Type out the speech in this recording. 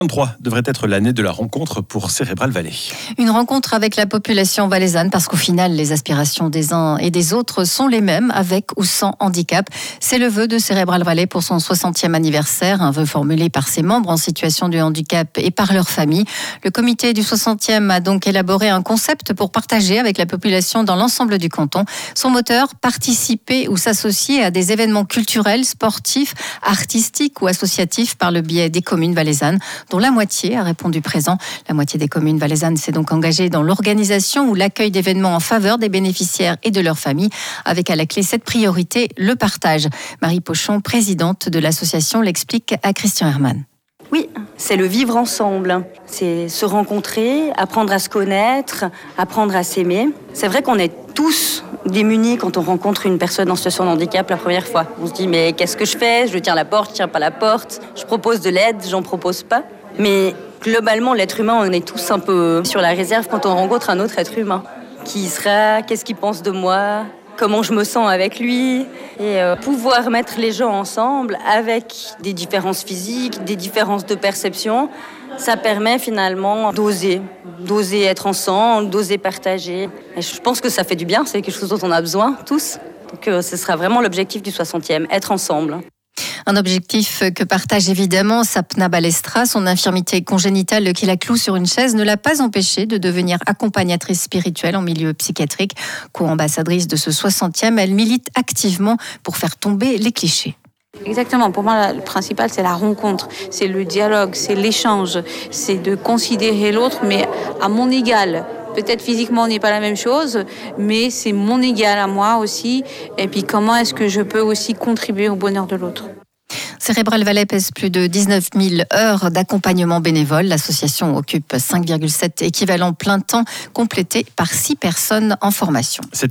2023 devrait être l'année de la rencontre pour Cérébral Vallée. Une rencontre avec la population valaisanne parce qu'au final, les aspirations des uns et des autres sont les mêmes avec ou sans handicap. C'est le vœu de Cérébral Vallée pour son 60e anniversaire, un vœu formulé par ses membres en situation de handicap et par leur famille. Le comité du 60e a donc élaboré un concept pour partager avec la population dans l'ensemble du canton. Son moteur, participer ou s'associer à des événements culturels, sportifs, artistiques ou associatifs par le biais des communes valaisannes, dont la moitié a répondu présent. La moitié des communes valaisannes s'est donc engagée dans l'organisation ou l'accueil d'événements en faveur des bénéficiaires et de leurs familles, avec à la clé cette priorité, le partage. Marie Pochon, présidente de l'association, l'explique à Christian Herman. Oui, c'est le vivre ensemble. C'est se rencontrer, apprendre à se connaître, apprendre à s'aimer. C'est vrai qu'on est tous démunis quand on rencontre une personne en situation de handicap la première fois. On se dit, mais qu'est-ce que je fais ? Je tiens la porte, je tiens pas la porte. Je propose de l'aide, j'en propose pas. Mais globalement, l'être humain, on est tous un peu sur la réserve quand on rencontre un autre être humain. Qui il sera ? Qu'est-ce qu'il pense de moi ? Comment je me sens avec lui, et pouvoir mettre les gens ensemble avec des différences physiques, des différences de perception, ça permet finalement d'oser être ensemble, d'oser partager. Et je pense que ça fait du bien, c'est quelque chose dont on a besoin tous. Donc ce sera vraiment l'objectif du 60e, être ensemble. Un objectif que partage évidemment Sapna Balestra. Son infirmité congénitale qui la cloue sur une chaise ne l'a pas empêchée de devenir accompagnatrice spirituelle en milieu psychiatrique. Co-ambassadrice de ce 60e, elle milite activement pour faire tomber les clichés. Exactement, pour moi le principal c'est la rencontre, c'est le dialogue, c'est l'échange, c'est de considérer l'autre mais à mon égal. Peut-être physiquement on n'est pas la même chose, mais c'est mon égal à moi aussi. Et puis comment est-ce que je peux aussi contribuer au bonheur de l'autre ? Cérébral Vallée pèse plus de 19 000 heures d'accompagnement bénévole. L'association occupe 5,7 équivalents plein temps, complétés par 6 personnes en formation.